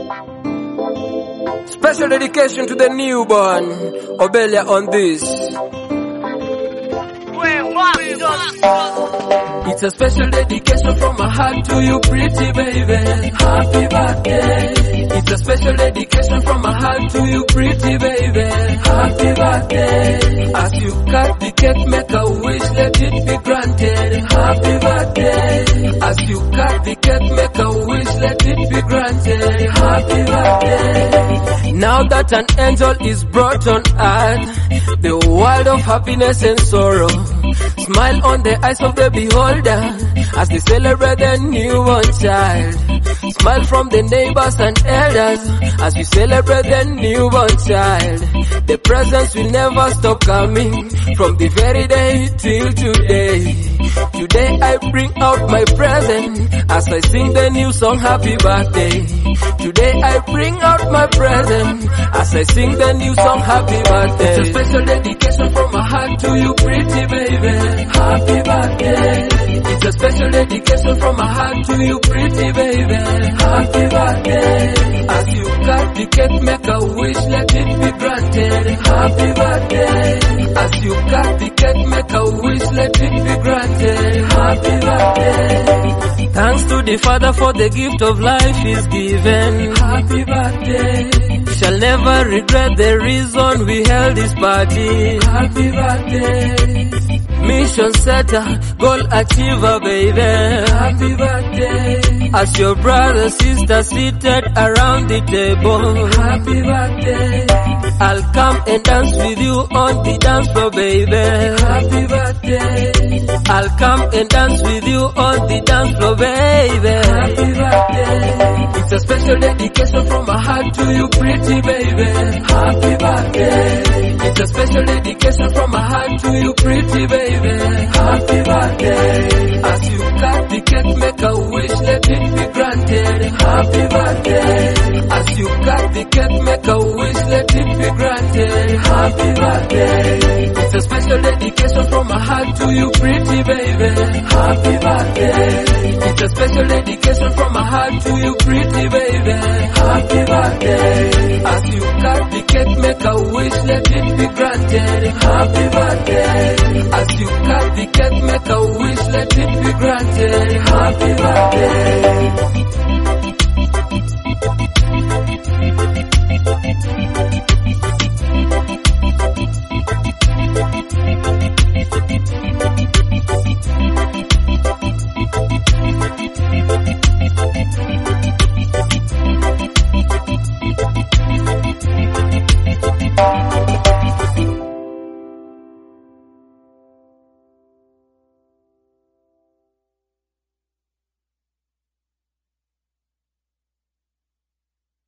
Special dedication to the newborn, Obelia on this. It's a special dedication from my heart to you, pretty baby. Happy birthday. It's a special dedication from my heart to you, pretty baby. Happy birthday. As you cut the cake, make a wish, let it be granted. Happy birthday. As you cut the cake, make a wish, let it be granted. Happy birthday. Now that an angel is brought on earth, the world of happiness and sorrow, smile on the eyes of the beholder as they celebrate their newborn child. Smile from the neighbors and elders as we celebrate their newborn child. The presents will never stop coming from the very day till today. Today I bring out my present as I sing the new song, Happy Birthday. Today I bring out my present as I sing the new song, Happy Birthday. It's a special dedication from my heart to you, pretty baby. Happy birthday. It's a special dedication from my heart to you, pretty baby. Happy birthday. As you cut the cake, make a wish, let it be granted. Happy birthday. As you cut the cake, make a wish, let it be granted. Happy birthday. Thanks to the Father for the gift of life He's given. Happy birthday. Shall never regret the reason we held this party. Happy birthday. Mission setter, goal achiever, baby. Happy birthday. As your brother, sister seated around the table. Happy birthday. I'll come and dance with you on the dance floor, baby. Happy birthday. I'll come and dance with you on the dance floor, baby. Happy birthday. It's a special dedication from my heart to you, pretty baby. Happy birthday. It's a special dedication from my heart to you, pretty baby. Happy birthday. As you cut the cake, make a wish, let it be granted. Happy birthday. As you cut the cake, make a wish, let it be granted. Happy birthday. It's a special dedication from my heart to you, pretty baby. Happy birthday. It's a special dedication from my heart to you, pretty baby. Happy birthday. As you cut the cake, make a wish, let it be granted. Happy birthday. As you cut the cake, make a wish, let it be granted. Happy birthday.